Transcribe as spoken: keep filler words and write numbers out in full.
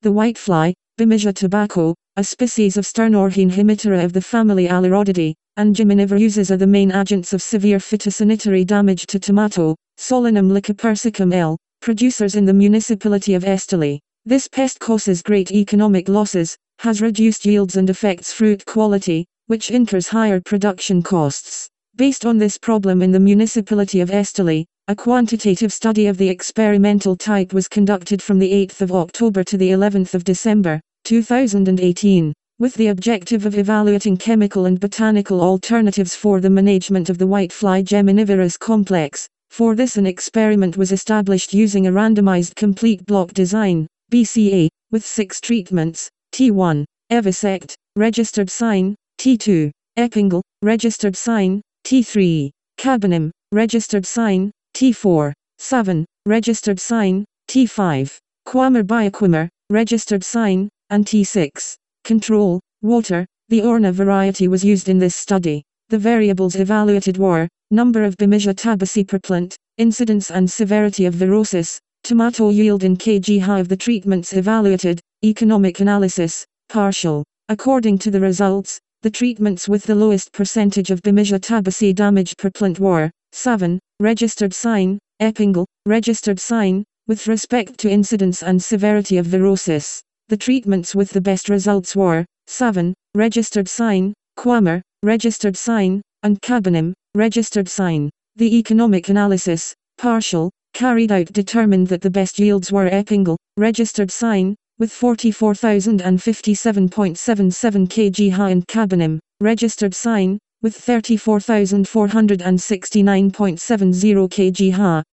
The whitefly, Bemisia tabaco, a species of Sternorhine hemiptera of the family Alirodidae, and Geminivar uses are the main agents of severe phytosanitary damage to tomato, Solanum lycopersicum L, producers in the municipality of Esteli. This pest causes great economic losses, has reduced yields and affects fruit quality, which incurs higher production costs. Based on this problem in the municipality of Esteli, a quantitative study of the experimental type was conducted from the eighth of October to the eleventh of December, two thousand eighteen, with the objective of evaluating chemical and botanical alternatives for the management of the whitefly geminivorous complex. For this an experiment was established using a randomized complete block design, B C A, with six treatments: T one, Evisect, registered sign; T two, Epingal, registered sign; T three, Cabanim, registered sign; T four, Savin, registered sign; T five, Quamar bioquimar, registered sign; and T six, control, water. The Orna variety was used in this study. The variables evaluated were number of Bemisia tabaci per plant, incidence and severity of virosis, tomato yield in kg of the treatments evaluated, economic analysis, partial. According to the results, the treatments with the lowest percentage of Bemisia tabaci damage per plant were Savin, registered sign; Epingal, registered sign. With respect to incidence and severity of virosis, the treatments with the best results were Savin, registered sign; Quamar, registered sign; and Cabanim, registered sign. The economic analysis, partial, carried out determined that the best yields were Epingal, registered sign, with forty-four thousand fifty-seven point seven seven kg and Cabanim, registered sign, with thirty-four thousand four hundred sixty-nine point seven zero kg.